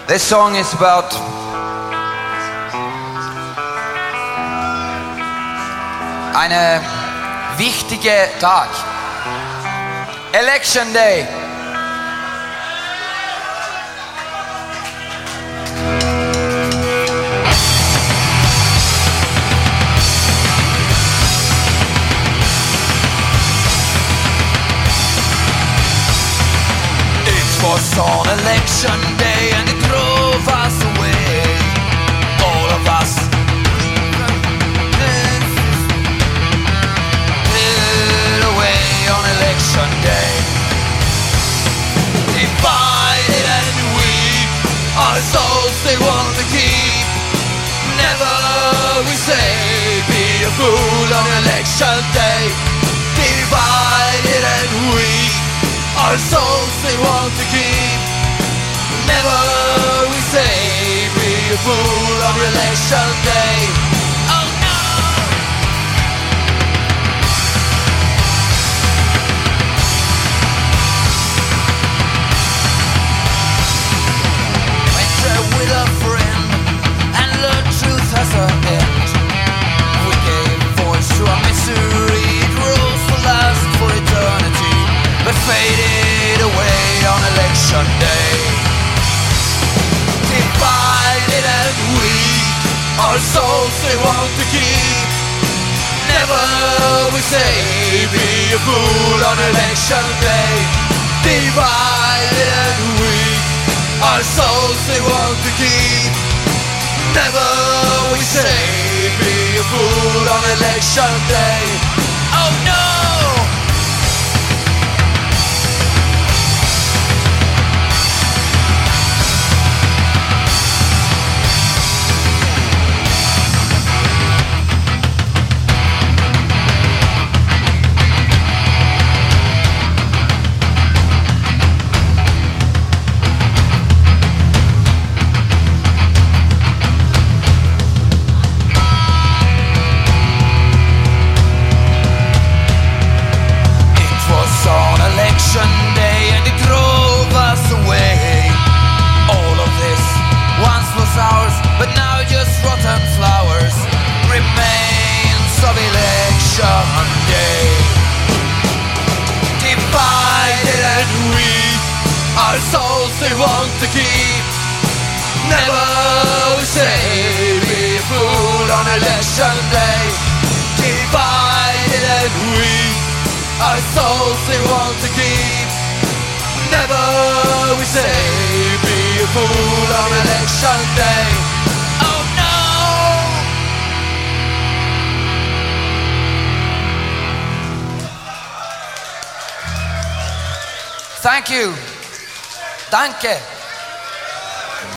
This song is about eine wichtige Tag. Election Day. It was on election day and it drove us away. All of us hid away on election day. Divided and weak, our souls they want to keep. Never we say be a fool on election day. Divided and weak, our souls they want to keep. Never we say be a fool on election day. Oh no! Went with a friend and learned truth has an end. We gave voice to our misery. It rose for last for eternity, but faded away on election day. Divided and weak, our souls they want to keep. Never we say be a fool on election day. Divided and weak, our souls they want to keep. Never we say be a fool on election day. Oh no! Day and it drove us away. All of this once was ours, but now just rotten flowers remains of election day. Divided and weak, our souls they want to keep. Never we say be a fool on election day. Divided and weak, our souls they want to keep. Never we say be a fool on election day. Oh no! Thank you. Danke.